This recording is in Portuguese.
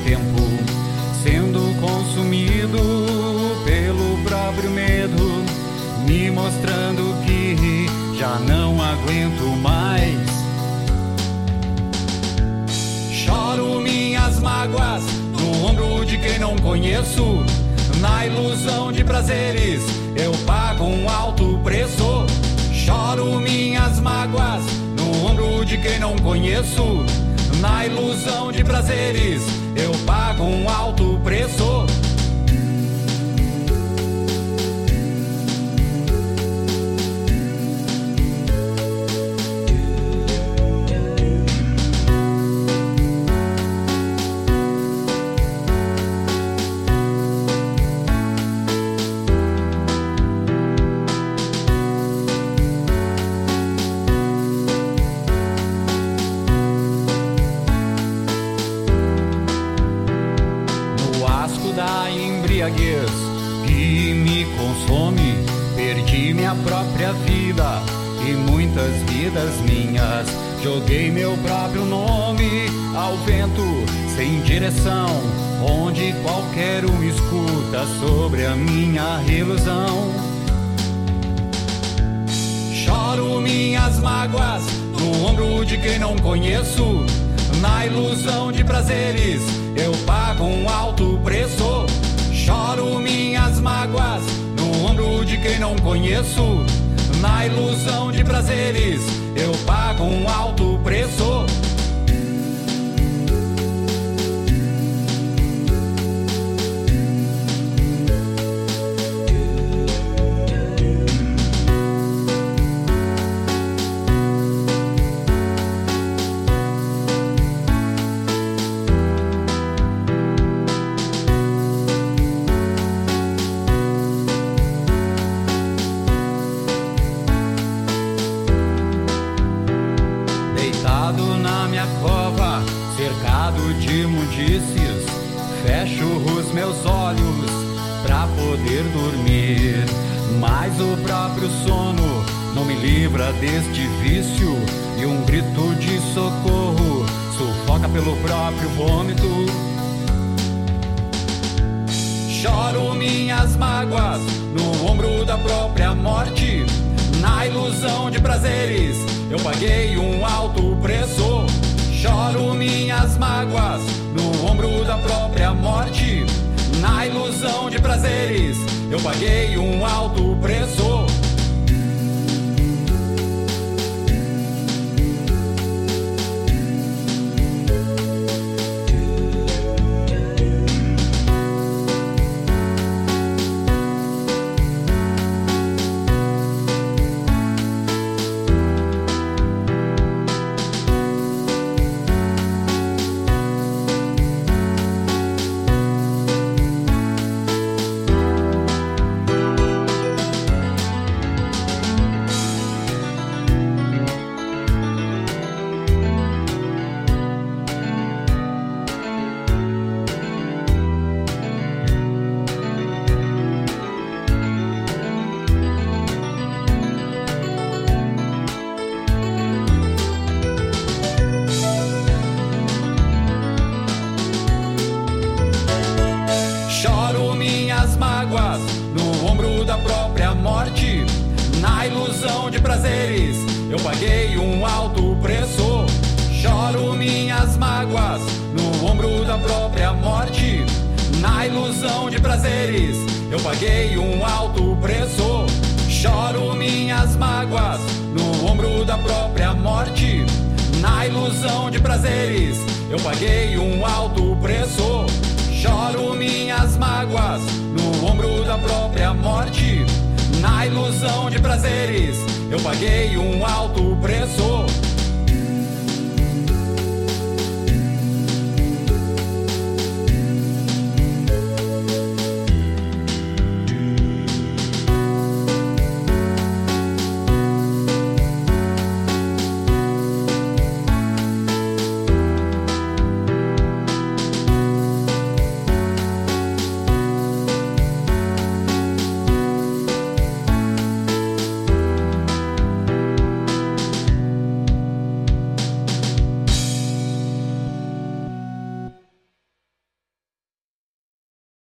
tempo sendo consumido pelo próprio medo, me mostrando que já não aguento mais. Choro minhas mágoas no ombro de quem não conheço. Na ilusão de prazeres eu pago um alto preço. Choro minhas mágoas no ombro de quem não conheço. Na ilusão de prazeres eu pago um alto preço. Que me consome, perdi minha própria vida e muitas vidas minhas. Joguei meu próprio nome ao vento sem direção, onde qualquer um escuta sobre a minha ilusão. Choro minhas mágoas no ombro de quem não conheço. Na ilusão de prazeres eu pago um alto preço. Choro minhas mágoas no ombro de quem não conheço. Na ilusão de prazeres eu pago um alto preço. Fecho os meus olhos pra poder dormir, mas o próprio sono não me livra deste vício, e um grito de socorro sufoca pelo próprio vômito. Choro minhas mágoas no ombro da própria morte. Na ilusão de prazeres eu paguei um alto preço. Choro minhas mágoas no ombro da própria morte. Na ilusão de prazeres eu paguei um alto preço. Na ilusão de prazeres eu paguei um alto preço. Choro minhas mágoas no ombro da própria morte. Na ilusão de prazeres eu paguei um alto preço. Choro minhas mágoas no ombro da própria morte. Na ilusão de prazeres eu paguei um alto preço. Choro minhas mágoas no ombro da própria morte. Na ilusão de prazeres eu paguei um alto preço.